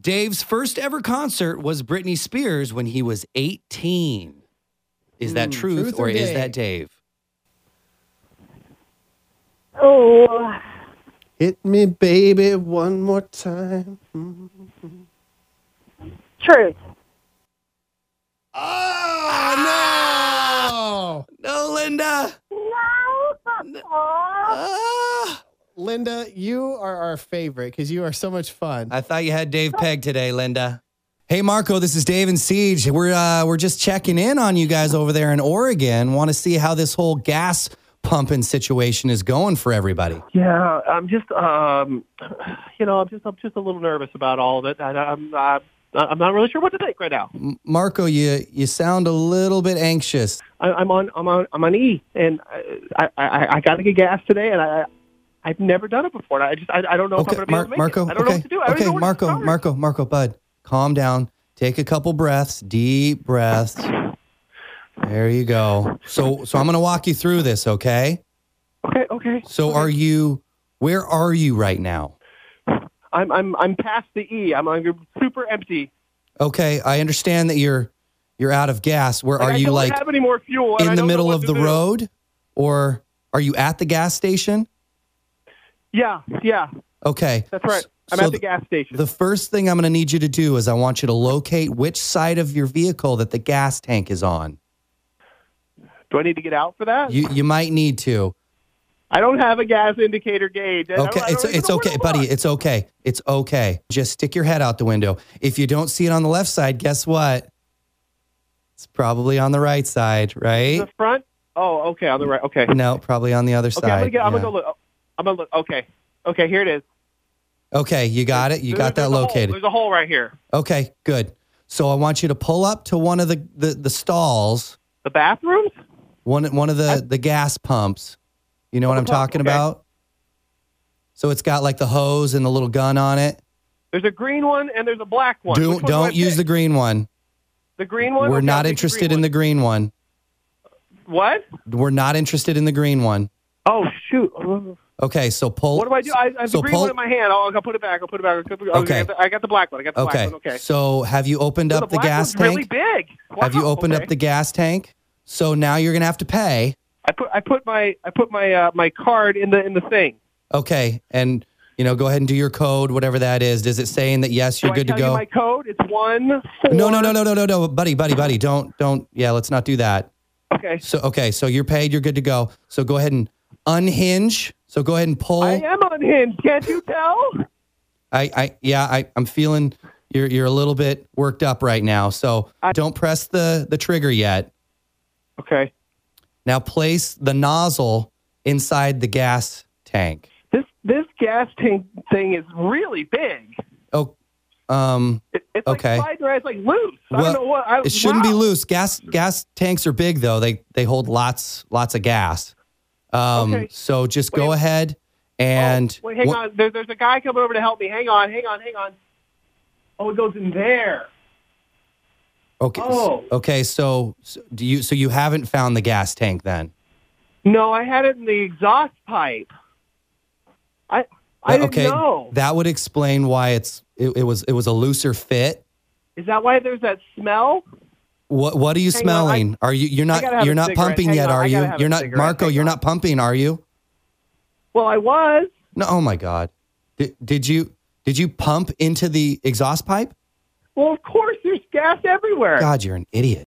Dave's first ever concert was Britney Spears when he was 18. Is that truth or is that Dave? Oh. Hit me, baby, one more time. Truth. Oh, no! No, Linda. No. Linda, you are our favorite because you are so much fun. I thought you had Dave pegged today, Linda. Hey, Marco, this is Dave and Siege. We're just checking in on you guys over there in Oregon. Want to see how this whole gas pumping situation is going for everybody. Yeah, I'm just, I'm just a little nervous about all of it. I'm not really sure what to think right now. Marco, you sound a little bit anxious. I'm on E, and I got to get gas today, and I've never done it before. I don't know if I'm going to be able to make Marco, it. I don't know what to do. I don't know where to start. Marco, bud, calm down. Take a couple breaths, deep breaths. There you go. So I'm going to walk you through this, okay? Okay. So where are you right now? I'm past the E. I'm super empty. Okay, I understand that you're out of gas. Where are you, I don't have any more fuel. in the middle of the road, or are you at the gas station? Yeah. Okay. That's right. I'm at the gas station. The first thing I'm going to need you to do is I want you to locate which side of your vehicle that the gas tank is on. Do I need to get out for that? You might need to. I don't have a gas indicator gauge. Okay, it's okay, buddy. It's okay. It's okay. Just stick your head out the window. If you don't see it on the left side, guess what? It's probably on the right side, right? The front? Oh, okay, on the right. Okay. No, probably on the other side. I'm gonna go look. I'm gonna look. Okay, here it is. Okay, you got it. You got that located. There's a hole right here. Okay, good. So I want you to pull up to one of the stalls. The bathrooms? One of the gas pumps. You know what I'm talking about? So it's got like the hose and the little gun on it. There's a green one and there's a black one. Don't use the green one. The green one? We're not interested in the green one. What? We're not interested in the green one. Oh, shoot. Okay, so pull. What do I do? I have the green one in my hand. I'll put it back. Okay. I got the black one. Okay. So have you opened up the gas tank? Really big. Wow. Have you opened up the gas tank? So now you're going to have to pay. I put my card in the thing. Okay, and go ahead and do your code, whatever that is. Is it saying that yes, you're good to go? My code. It's 1 4. No, buddy. Don't. Yeah, let's not do that. Okay. So you're paid. You're good to go. So go ahead and unhinge. So go ahead and pull. I am unhinged. Can't you tell? I'm feeling you're a little bit worked up right now. So don't press the trigger yet. Okay. Now place the nozzle inside the gas tank. This gas tank thing is really big. Oh, it's okay. Like it's like loose. Well, I don't know what. It shouldn't be loose. Gas tanks are big though. They hold lots of gas. Okay. So just go ahead and wait, hang on. There's a guy coming over to help me. Hang on. Oh, it goes in there. Okay. Oh. Okay. So you haven't found the gas tank then? No, I had it in the exhaust pipe. I didn't know. That would explain why it was a looser fit. Is that why there's that smell? What are you smelling? You're not pumping yet, are you? You're not Marco, you're not pumping, are you? Well, I was. No, oh my God. Did you pump into the exhaust pipe? Well, of course, there's gas everywhere. God, you're an idiot.